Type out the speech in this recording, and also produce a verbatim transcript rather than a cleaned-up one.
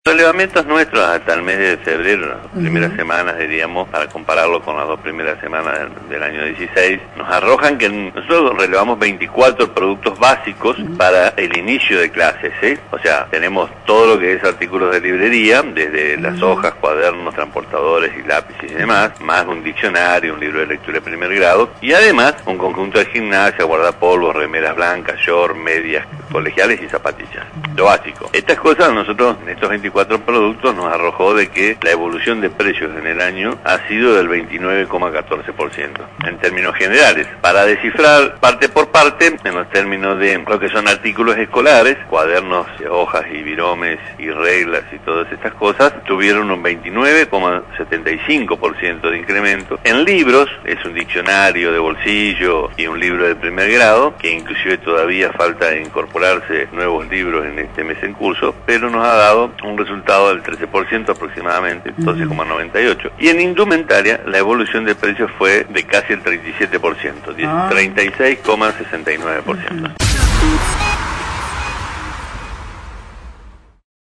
Los relevamientos nuestros hasta el mes de febrero, las uh-huh. primeras semanas, diríamos, para compararlo con las dos primeras semanas del, del año dieciséis, nos arrojan que nosotros relevamos veinticuatro productos básicos uh-huh. para el inicio de clases, ¿sí? O sea, tenemos todo lo que es artículos de librería, desde uh-huh. las hojas, cuadernos, transportadores y lápices y demás, más un diccionario, un libro de lectura de primer grado, y además un conjunto de gimnasia, guardapolvos, remeras blancas, short, medias colegiales y zapatillas. Lo básico. Estas cosas nosotros, en estos veinticuatro productos, nos arrojó de que la evolución de precios en el año ha sido del veintinueve coma catorce por ciento en términos generales. Para descifrar parte por parte, en los términos de lo que son artículos escolares, cuadernos, hojas y viromes y reglas y todas estas cosas, tuvieron un veintinueve coma setenta y cinco por ciento de incremento. En libros, es un diccionario de bolsillo y un libro de primer grado, que inclusive todavía falta incorporarse nuevos libros en este mes en curso, pero nos ha dado un resultado del trece por ciento aproximadamente, doce coma noventa y ocho por ciento. Y en indumentaria, la evolución de precios fue de casi el treinta y siete por ciento, treinta y seis coma sesenta y nueve por ciento.